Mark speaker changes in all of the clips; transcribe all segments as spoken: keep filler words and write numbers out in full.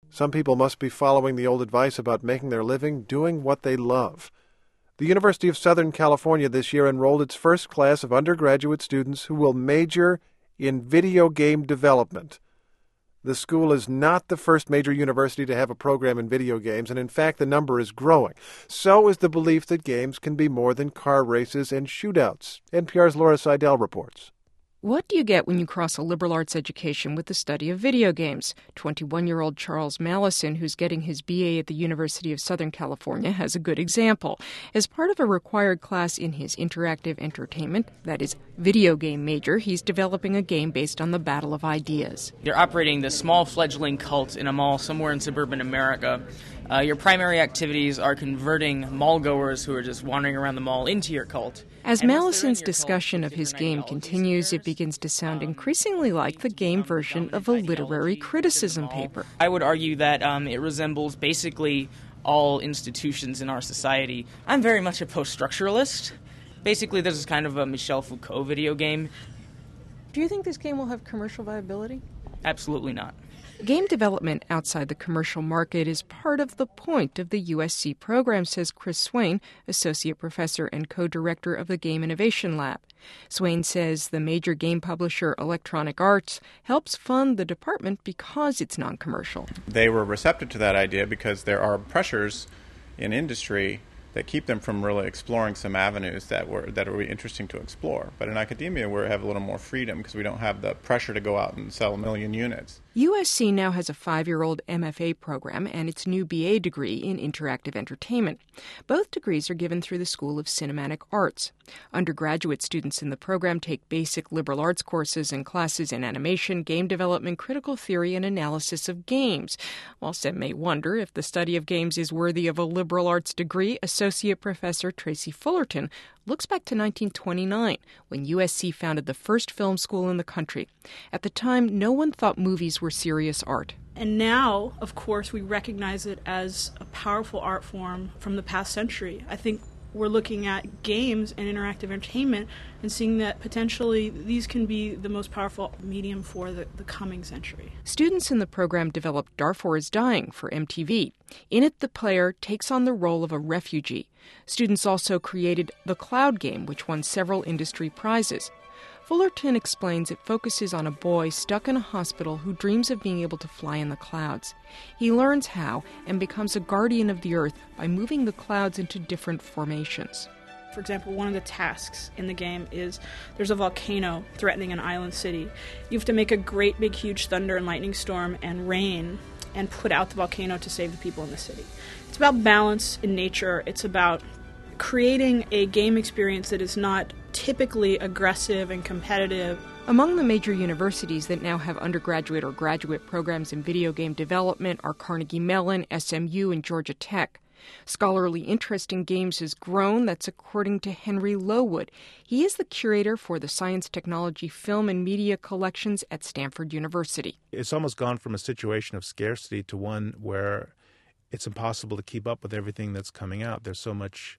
Speaker 1: Some people must be following the old advice about making their living doing what they love. The University of Southern California this year enrolled its first class of undergraduate students who will major in video game development. The school is not the first major university to have a program in video games, and in fact the number is growing. So is the belief that games can be more than car races and shootouts. N P R's Laura Seidel reports.
Speaker 2: What do you get when you cross a liberal arts education with the study of video games? twenty-one-year-old Charles Mallison, who's getting his B A at the University of Southern California, has a good example. As part of a required class in his interactive entertainment, that is, video game major, he's developing a game based on the battle of ideas.
Speaker 3: You're operating this small fledgling cult in a mall somewhere in suburban America. Uh, your primary activities are converting mall-goers who are just wandering around the mall into your cult.
Speaker 2: As Mallison's discussion of his game continues, it begins to sound increasingly like the game version of a literary criticism paper.
Speaker 3: I would argue that um, it resembles basically all institutions in our society. I'm very much a post-structuralist. Basically, this is kind of a Michel Foucault video game.
Speaker 2: Do you think this game will have commercial viability?
Speaker 3: Absolutely not.
Speaker 2: Game development outside the commercial market is part of the point of the U S C program, says Chris Swain, associate professor and co-director of the Game Innovation Lab. Swain says the major game publisher Electronic Arts helps fund the department because it's non-commercial.
Speaker 4: They were receptive to that idea because there are pressures in industry that keep them from really exploring some avenues that were that are really interesting to explore. But in academia, we have a little more freedom because we don't have the pressure to go out and sell a million units.
Speaker 2: U S C now has a five-year-old M F A program and its new B A degree in interactive entertainment. Both degrees are given through the School of Cinematic Arts. Undergraduate students in the program take basic liberal arts courses and classes in animation, game development, critical theory, and analysis of games. While some may wonder if the study of games is worthy of a liberal arts degree, Associate Professor Tracy Fullerton looks back to nineteen twenty-nine, when U S C founded the first film school in the country. At the time, no one thought movies were serious art.
Speaker 5: And now, of course, we recognize it as a powerful art form from the past century. I think we're looking at games and interactive entertainment and seeing that potentially these can be the most powerful medium for the, the coming century.
Speaker 2: Students in the program developed Darfur is Dying for M T V. In it, the player takes on the role of a refugee. Students also created The Cloud Game, which won several industry prizes. Fullerton explains it focuses on a boy stuck in a hospital who dreams of being able to fly in the clouds. He learns how and becomes a guardian of the earth by moving the clouds into different formations.
Speaker 5: For example, one of the tasks in the game is there's a volcano threatening an island city. You have to make a great big huge thunder and lightning storm and rain and put out the volcano to save the people in the city. It's about balance in nature. It's about creating a game experience that is not typically aggressive and competitive.
Speaker 2: Among the major universities that now have undergraduate or graduate programs in video game development are Carnegie Mellon, S M U, and Georgia Tech. Scholarly interest in games has grown. That's according to Henry Lowood. He is the curator for the Science, Technology, Film, and Media collections at Stanford University.
Speaker 6: It's almost gone from a situation of scarcity to one where it's impossible to keep up with everything that's coming out. There's so much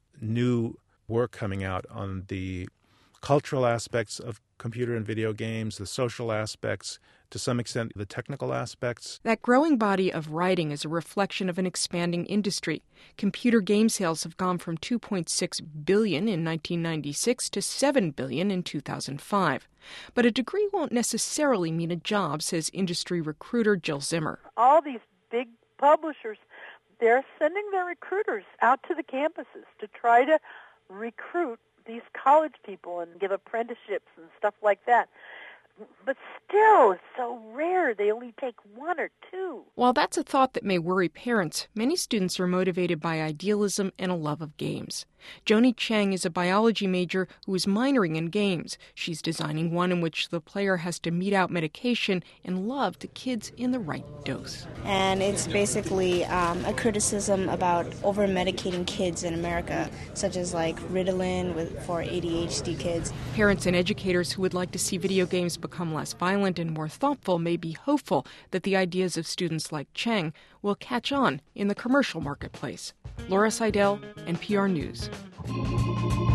Speaker 6: new work coming out on the cultural aspects of computer and video games, the social aspects, to some extent the technical aspects.
Speaker 2: That growing body of writing is a reflection of an expanding industry. Computer game sales have gone from two point six billion dollars in nineteen ninety-six to seven billion dollars in two thousand five. But a degree won't necessarily mean a job, says industry recruiter Jill Zimmer.
Speaker 7: All these big publishers, they're sending their recruiters out to the campuses to try to recruit these college people and give apprenticeships and stuff like that. But still, it's so rare. They only take one or two.
Speaker 2: While that's a thought that may worry parents, many students are motivated by idealism and a love of games. Joni Chang is a biology major who is minoring in games. She's designing one in which the player has to mete out medication and love to kids in the right dose.
Speaker 8: And it's basically um, a criticism about over-medicating kids in America, such as like Ritalin with, for A D H D kids.
Speaker 2: Parents and educators who would like to see video games become less violent and more thoughtful may be hopeful that the ideas of students like Chang will catch on in the commercial marketplace. Laura Seidel, N P R News.